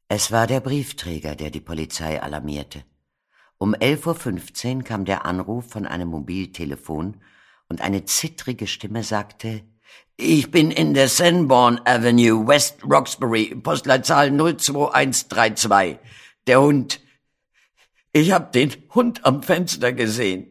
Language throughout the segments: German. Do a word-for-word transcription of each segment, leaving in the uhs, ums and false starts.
Es war der Briefträger, der die Polizei alarmierte. Um elf Uhr fünfzehn kam der Anruf von einem Mobiltelefon und eine zittrige Stimme sagte: »Ich bin in der Sanborn Avenue, West Roxbury, Postleitzahl null zwei eins drei zwei. Der Hund. Ich hab den Hund am Fenster gesehen.«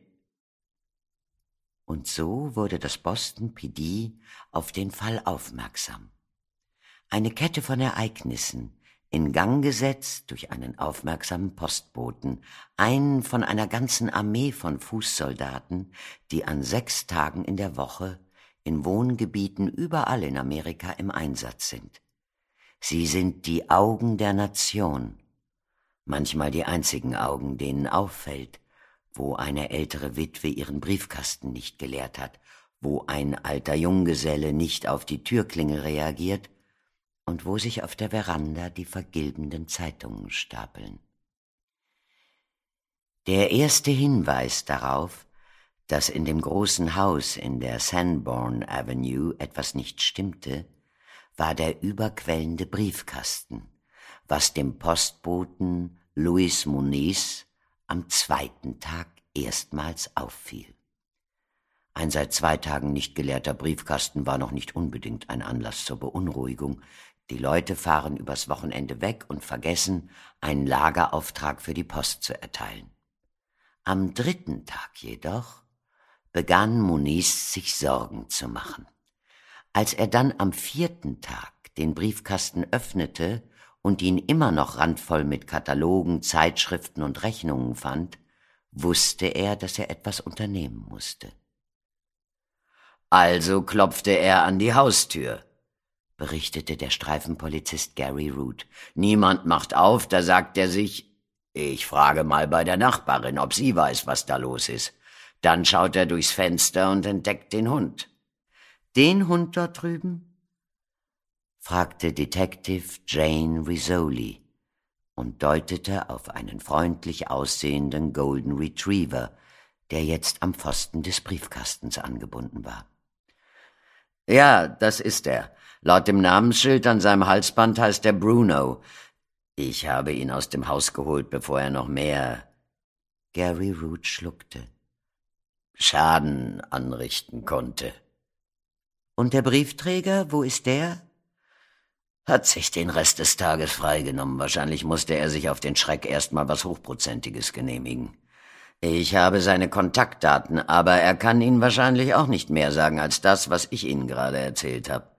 Und so wurde das Boston P D auf den Fall aufmerksam. Eine Kette von Ereignissen, in Gang gesetzt durch einen aufmerksamen Postboten, einen von einer ganzen Armee von Fußsoldaten, die an sechs Tagen in der Woche in Wohngebieten überall in Amerika im Einsatz sind. Sie sind die Augen der Nation, manchmal die einzigen Augen, denen auffällt, wo eine ältere Witwe ihren Briefkasten nicht geleert hat, wo ein alter Junggeselle nicht auf die Türklingel reagiert und wo sich auf der Veranda die vergilbenden Zeitungen stapeln. Der erste Hinweis darauf, dass in dem großen Haus in der Sanborn Avenue etwas nicht stimmte, war der überquellende Briefkasten, was dem Postboten Luis Muniz am zweiten Tag erstmals auffiel. Ein seit zwei Tagen nicht geleerter Briefkasten war noch nicht unbedingt ein Anlass zur Beunruhigung. Die Leute fahren übers Wochenende weg und vergessen, einen Lagerauftrag für die Post zu erteilen. Am dritten Tag jedoch begann Muniz sich Sorgen zu machen. Als er dann am vierten Tag den Briefkasten öffnete und ihn immer noch randvoll mit Katalogen, Zeitschriften und Rechnungen fand, wusste er, dass er etwas unternehmen musste. Also klopfte er an die Haustür, berichtete der Streifenpolizist Gary Root. Niemand macht auf, da sagt er sich, ich frage mal bei der Nachbarin, ob sie weiß, was da los ist. Dann schaut er durchs Fenster und entdeckt den Hund. Den Hund dort drüben? Fragte Detective Jane Rizzoli und deutete auf einen freundlich aussehenden Golden Retriever, der jetzt am Pfosten des Briefkastens angebunden war. Ja, das ist er. Laut dem Namensschild an seinem Halsband heißt er Bruno. Ich habe ihn aus dem Haus geholt, bevor er noch mehr... Gary Root schluckte. Schaden anrichten konnte. Und der Briefträger, wo ist der? Hat sich den Rest des Tages freigenommen. Wahrscheinlich musste er sich auf den Schreck erst mal was Hochprozentiges genehmigen. Ich habe seine Kontaktdaten, aber er kann Ihnen wahrscheinlich auch nicht mehr sagen als das, was ich Ihnen gerade erzählt habe.